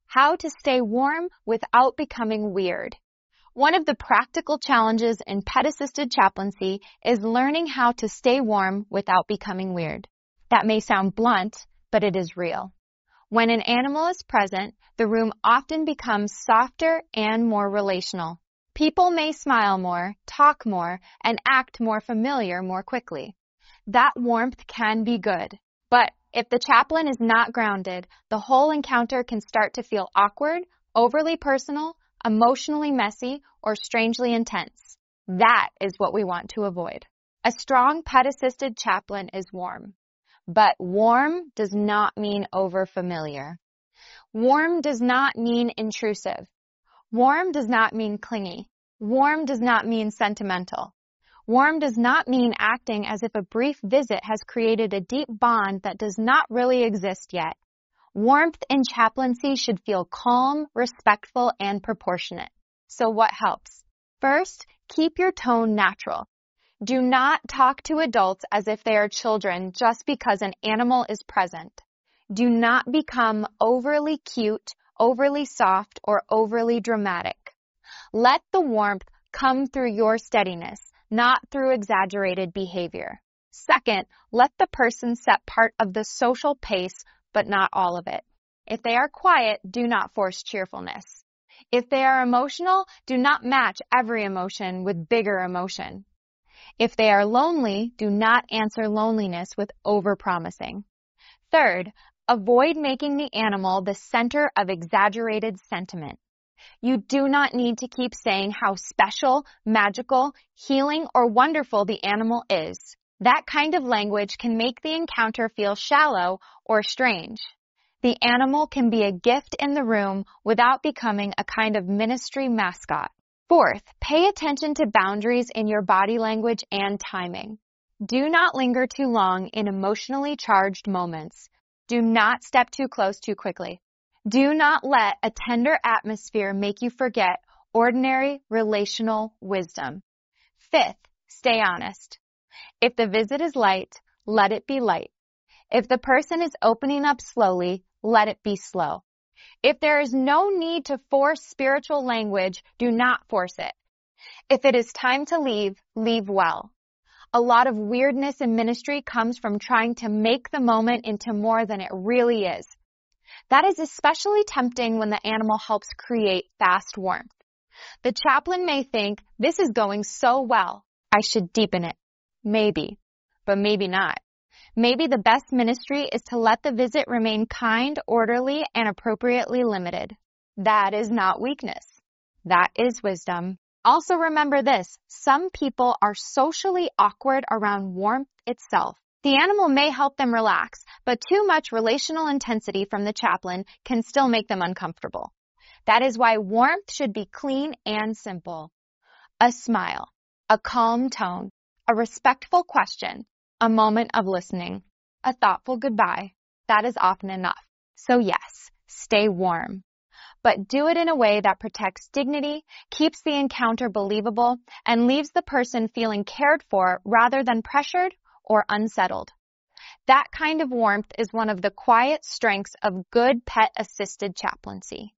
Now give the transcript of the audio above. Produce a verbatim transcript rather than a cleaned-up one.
How to stay warm without becoming weird. One of the practical challenges in pet-assisted chaplaincy is learning how to stay warm without becoming weird. That may sound blunt, but it is real. When an animal is present, the room often becomes softer and more relational. People may smile more, talk more, and act more familiar more quickly. That warmth can be good, but if the chaplain is not grounded, the whole encounter can start to feel awkward, overly personal, emotionally messy, or strangely intense. That is what we want to avoid. A strong pet-assisted chaplain is warm. But warm does not mean over-familiar. Warm does not mean intrusive. Warm does not mean clingy. Warm does not mean sentimental. Warm does not mean acting as if a brief visit has created a deep bond that does not really exist yet. Warmth in chaplaincy should feel calm, respectful, and proportionate. So what helps? First, keep your tone natural. Do not talk to adults as if they are children just because an animal is present. Do not become overly cute, overly soft, or overly dramatic. Let the warmth come through your steadiness, not through exaggerated behavior. Second, let the person set part of the social pace, but not all of it. If they are quiet, do not force cheerfulness. If they are emotional, do not match every emotion with bigger emotion. If they are lonely, do not answer loneliness with overpromising. Third, avoid making the animal the center of exaggerated sentiment. You do not need to keep saying how special, magical, healing, or wonderful the animal is. That kind of language can make the encounter feel shallow or strange. The animal can be a gift in the room without becoming a kind of ministry mascot. Fourth, pay attention to boundaries in your body language and timing. Do not linger too long in emotionally charged moments. Do not step too close too quickly. Do not let a tender atmosphere make you forget ordinary relational wisdom. Fifth, stay honest. If the visit is light, let it be light. If the person is opening up slowly, let it be slow. If there is no need to force spiritual language, do not force it. If it is time to leave, leave well. A lot of weirdness in ministry comes from trying to make the moment into more than it really is. That is especially tempting when the animal helps create fast warmth. The chaplain may think, this is going so well, I should deepen it. Maybe, but maybe not. Maybe the best ministry is to let the visit remain kind, orderly, and appropriately limited. That is not weakness. That is wisdom. Also remember this, some people are socially awkward around warmth itself. The animal may help them relax, but too much relational intensity from the chaplain can still make them uncomfortable. That is why warmth should be clean and simple. A smile, a calm tone, a respectful question, a moment of listening, a thoughtful goodbye. That is often enough. So yes, stay warm. But do it in a way that protects dignity, keeps the encounter believable, and leaves the person feeling cared for rather than pressured or unsettled. That kind of warmth is one of the quiet strengths of good pet-assisted chaplaincy.